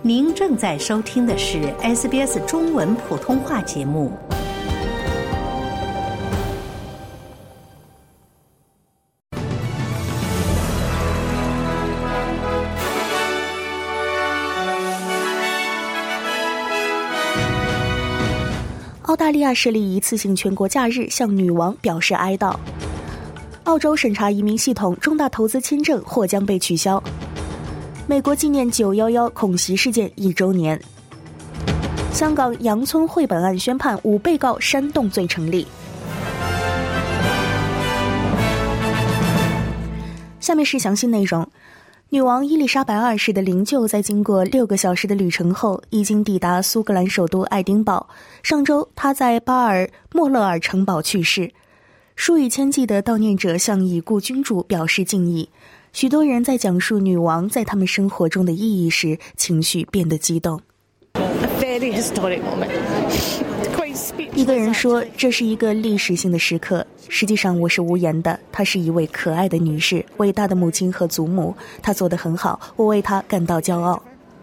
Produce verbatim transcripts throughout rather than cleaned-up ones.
您正在收听的是 S B S 中文普通话节目。 澳大利亚设立一次性全国假日，向女王表示哀悼。澳洲审查移民系统，重大投资签证或将被取消。美国纪念九一一恐袭事件一周年。香港杨村绘本案宣判，五被告煽动罪成立。下面是详细内容。女王伊丽莎白二世的灵柩在经过六个小时的旅程后，已经抵达苏格兰首都爱丁堡。上周，她在巴尔莫勒尔城堡去世。数以千计的悼念者向已故君主表示敬意。许多人在讲述女王在他们生活中的意义时，情绪变得激动。一个人说，这是一个历史性的时刻。实际上我是无言的，她是一位可爱的女士，伟大的母亲和祖母，她做得很好，我为她感到骄傲。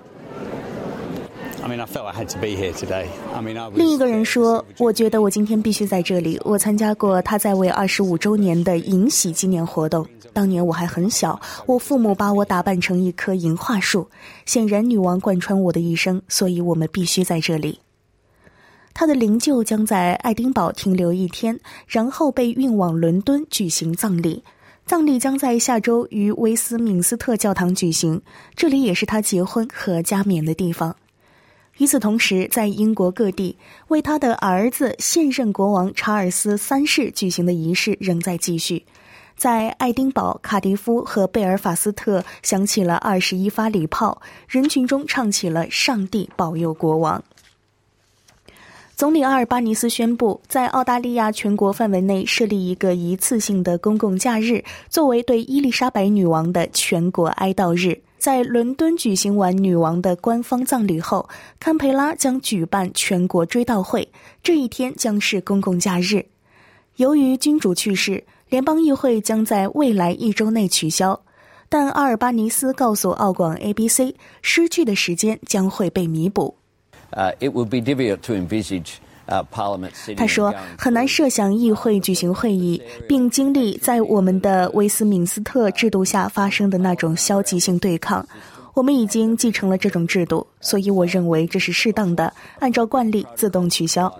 另一个人说，我觉得我今天必须在这里，我参加过她在位二十五周年的迎喜纪念活动，当年我还很小，我父母把我打扮成一棵银桦树，显然女王贯穿我的一生，所以我们必须在这里。她的灵柩将在爱丁堡停留一天，然后被运往伦敦举行葬礼。葬礼将在下周于威斯敏斯特教堂举行，这里也是她结婚和加冕的地方。与此同时，在英国各地，为他的儿子现任国王查尔斯三世举行的仪式仍在继续。在爱丁堡、卡迪夫和贝尔法斯特响起了二十一发礼炮，人群中唱起了上帝保佑国王。总理阿尔巴尼斯宣布，在澳大利亚全国范围内设立一个一次性的公共假日，作为对伊丽莎白女王的全国哀悼日。在伦敦举行完女王的官方葬礼后，堪培拉将举办全国追悼会，这一天将是公共假日。由于君主去世，联邦议会将在未来一周内取消，但阿尔巴尼斯告诉澳广 A B C， 失去的时间将会被弥补。 Uh, it would be difficult to envisage uh, 他说，很难设想议会举行会议，并经历在我们的威斯敏斯特制度下发生的那种消极性对抗。我们已经继承了这种制度，所以我认为这是适当的，按照惯例自动取消。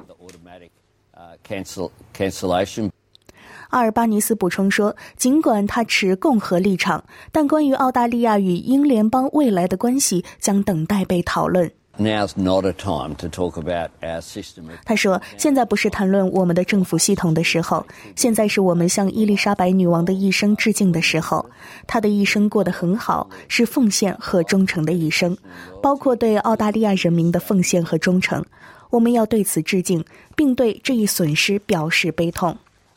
阿尔巴尼斯补充说，尽管他持共和立场，但关于澳大利亚与英联邦未来的关系将等待被讨论。 Now's not a time to talk about our system. 他说，现在不是谈论我们的政府系统的时候，现在是我们向伊丽莎白女王的一生致敬的时候。她的一生过得很好，是奉献和忠诚的一生，包括对澳大利亚人民的奉献和忠诚。我们要对此致敬，并对这一损失表示悲痛。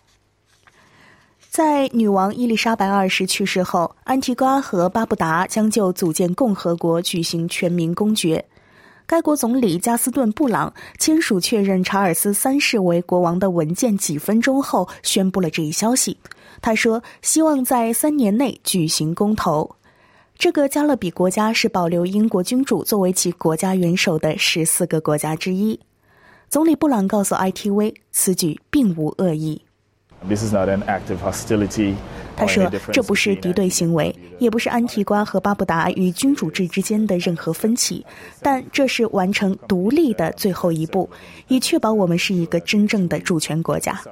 在女王伊丽莎白二世去世后，安提瓜和巴布达将就组建共和国举行全民公决。该国总理加斯顿·布朗签署确认查尔斯三世为国王的文件几分钟后宣布了这一消息。他说，希望在三年内举行公投。这个加勒比国家是保留英国君主作为其国家元首的十四个国家之一。总理布朗告诉 I T V， 此举并无恶意。 This is not an act of hostility. 他说，这不是敌对行为，也不是安提瓜和巴布达与君主制之间的任何分歧，但这是完成独立的最后一步，以确保我们是一个真正的主权国家。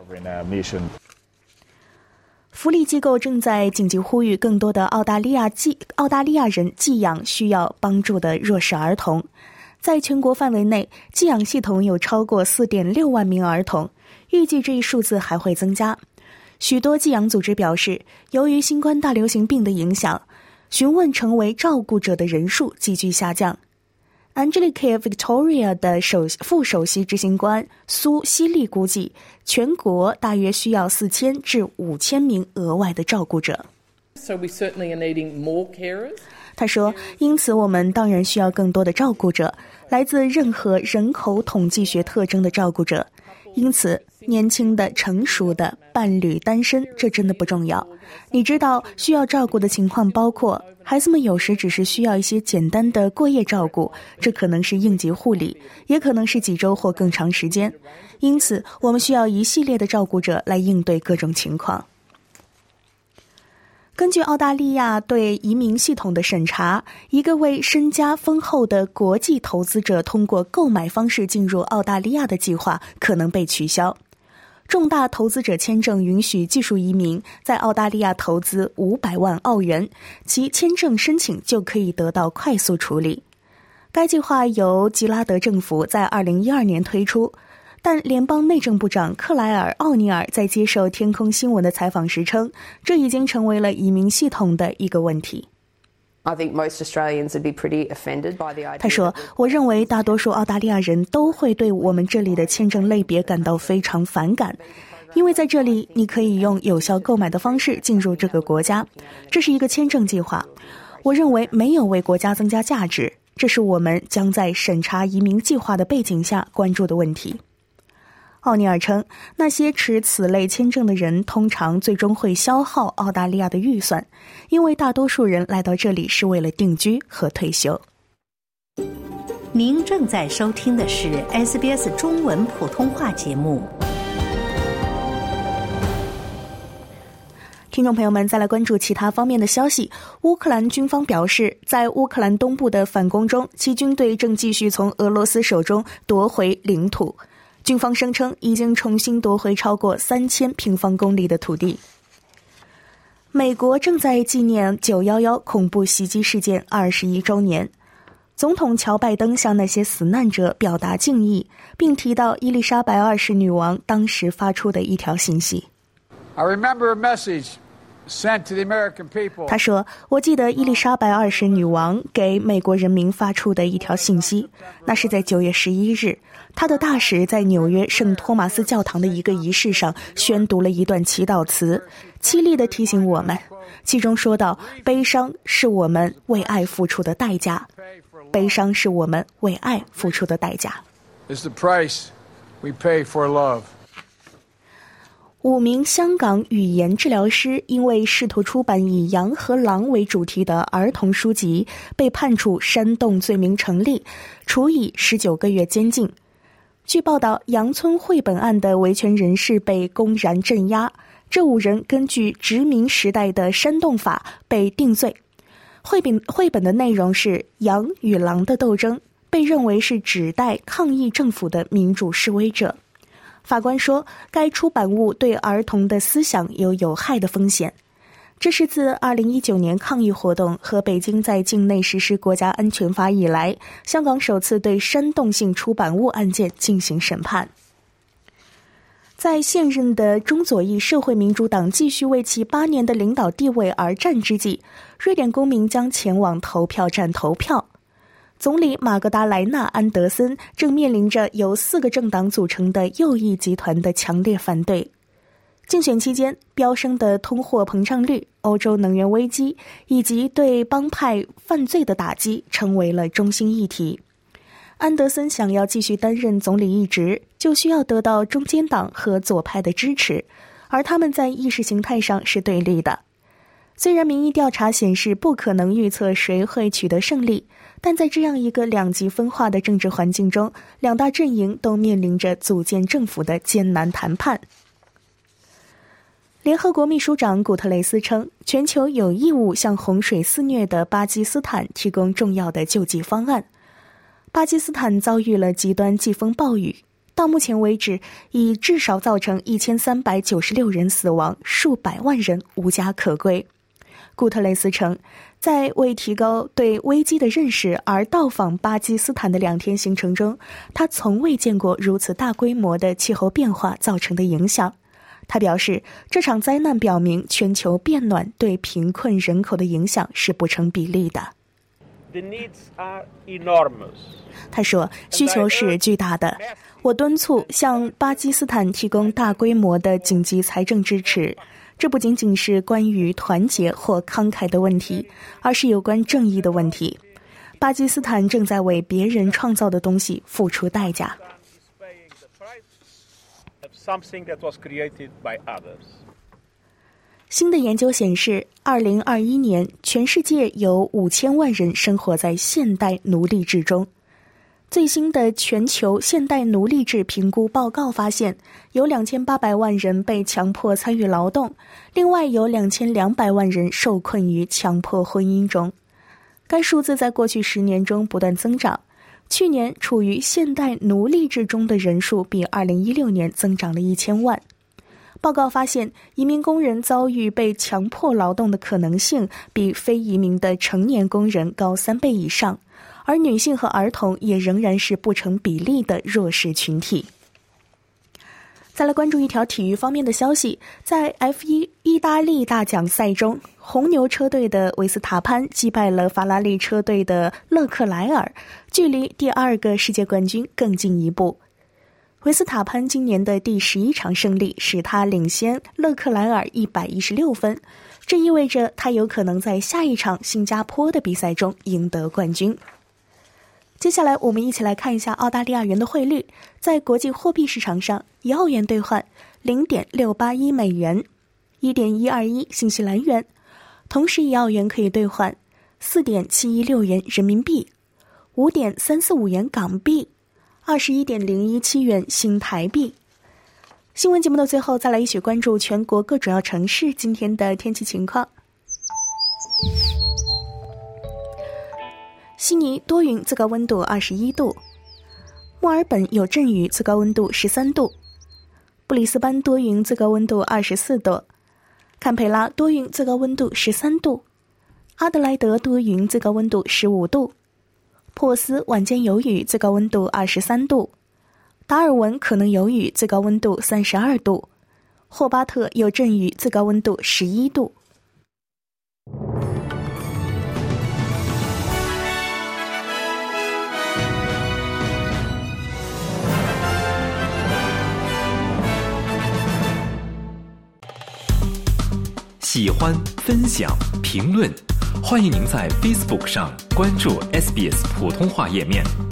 福利机构正在紧急呼吁更多的澳大利亚寄澳大利亚人寄养需要帮助的弱势儿童。在全国范围内，寄养系统有超过 四点六万名儿童，预计这一数字还会增加。许多寄养组织表示，由于新冠大流行病的影响，询问成为照顾者的人数急剧下降。Angelica Victoria 的首副首席执行官苏西利估计，全国大约需要四千至五千名额外的照顾者。 So we certainly are needing more carers. 他说，因此我们当然需要更多的照顾者，来自任何人口统计学特征的照顾者。 因此年轻的成熟的伴侣单身这真的不重要。你知道需要照顾的情况包括孩子们有时只是需要一些简单的过夜照顾，这可能是应急护理，也可能是几周或更长时间，因此我们需要一系列的照顾者来应对各种情况。根据澳大利亚对移民系统的审查，一个为身家丰厚的国际投资者通过购买方式进入澳大利亚的计划可能被取消。重大投资者签证允许技术移民在澳大利亚投资五百万澳元，其签证申请就可以得到快速处理。该计划由吉拉德政府在二零一二年推出，但联邦内政部长克莱尔·奥尼尔在接受天空新闻的采访时称，这已经成为了移民系统的一个问题。他说，我认为大多数澳大利亚人都会对我们这里的签证类别感到非常反感，因为在这里你可以用有效购买的方式进入这个国家，这是一个签证计划，我认为没有为国家增加价值，这是我们将在审查移民计划的背景下关注的问题。奥尼尔称，那些持此类签证的人通常最终会消耗澳大利亚的预算，因为大多数人来到这里是为了定居和退休。 您正在收听的是 S B S 中文普通话节目。 听众朋友们，再来关注其他方面的消息。乌克兰军方表示，在乌克兰东部的反攻中，其军队正继续从俄罗斯手中夺回领土。军方声称已经重新夺回超过三千平方公里的土地。美国正在纪念九一一恐怖袭击事件二十一周年，总统乔拜登向那些死难者表达敬意，并提到伊丽莎白二世女王当时发出的一条信息。 I remember a message sent to the American people. 他说，我记得伊丽莎白二世女王给美国人民发出的一条信息，那是在九月十一日，她的大使在纽约圣托马斯教堂的一个仪式上宣读了一段祈祷词，凄厉地提醒我们，其中说到，悲伤是我们为爱付出的代价，悲伤是我们为爱付出的代价。 Is the price we pay for love. 五名香港语言治疗师因为试图出版以羊和狼为主题的儿童书籍，被判处煽动罪名成立，处以十九个月监禁。据报道，杨村绘本案的维权人士被公然镇压，这五人根据殖民时代的煽动法被定罪。绘本绘本的内容是羊与狼的斗争，被认为是指代抗议政府的民主示威者。法官说，该出版物对儿童的思想有有害的风险。这是自二零一九年抗议活动和北京在境内实施国家安全法以来，香港首次对煽动性出版物案件进行审判。在现任的中左翼社会民主党继续为其八年的领导地位而战之际，瑞典公民将前往投票站投票。总理马格达莱纳·安德森正面临着由四个政党组成的右翼集团的强烈反对。竞选期间，飙升的通货膨胀率、欧洲能源危机以及对帮派犯罪的打击成为了中心议题。安德森想要继续担任总理一职，就需要得到中间党和左派的支持，而他们在意识形态上是对立的。虽然民意调查显示不可能预测谁会取得胜利，但在这样一个两极分化的政治环境中，两大阵营都面临着组建政府的艰难谈判。联合国秘书长古特雷斯称，全球有义务向洪水肆虐的巴基斯坦提供重要的救济方案。巴基斯坦遭遇了极端季风暴雨，到目前为止已至少造成一千三百九十六人死亡，数百万人无家可归。古特雷斯称，在为提高对危机的认识而到访巴基斯坦的两天行程中，他从未见过如此大规模的气候变化造成的影响。他表示，这场灾难表明全球变暖对贫困人口的影响是不成比例的。 The needs are enormous. 他说，需求是巨大的。我敦促向巴基斯坦提供大规模的紧急财政支持。这不仅仅是关于团结或慷慨的问题，而是有关正义的问题。巴基斯坦正在为别人创造的东西付出代价。 something that was created by others. 新的研究显示，二零二一年全世界有五千万人生活在现代奴隶制中。最新的全球现代奴隶制评估报告发现，有两千八百万人被强迫参与劳动，另外有两千两百万人受困于强迫婚姻中。该数字在过去十年中不断增长，去年处于现代奴隶制中的人数比二零一六年增长了一千万。报告发现，移民工人遭遇被强迫劳动的可能性比非移民的成年工人高三倍以上，而女性和儿童也仍然是不成比例的弱势群体。再来关注一条体育方面的消息，在 F 一 意大利大奖赛中，红牛车队的维斯塔潘击败了法拉利车队的勒克莱尔，距离第二个世界冠军更进一步。维斯塔潘今年的第十一场胜利使他领先勒克莱尔一百一十六分，这意味着他有可能在下一场新加坡的比赛中赢得冠军。接下来我们一起来看一下澳大利亚元的汇率，在国际货币市场上，一澳元兑换 零点六八一美元， 一点一二一新西兰元，同时一澳元可以兑换 四点七一六元人民币， 五点三四五元港币，二十一点零一七元新台币。新闻节目的最后，再来一起关注全国各主要城市今天的天气情况。悉尼多云，最高温度二十一度；墨尔本有阵雨，最高温度十三度；布里斯班多云，最高温度二十四度；堪培拉多云，最高温度十三度；阿德莱德多云，最高温度十五度；珀斯晚间有雨，最高温度二十三度；达尔文可能有雨，最高温度三十二度；霍巴特有阵雨，最高温度十一度。 喜欢、分享、评论，欢迎您在 Facebook 上关注 S B S 普通话页面。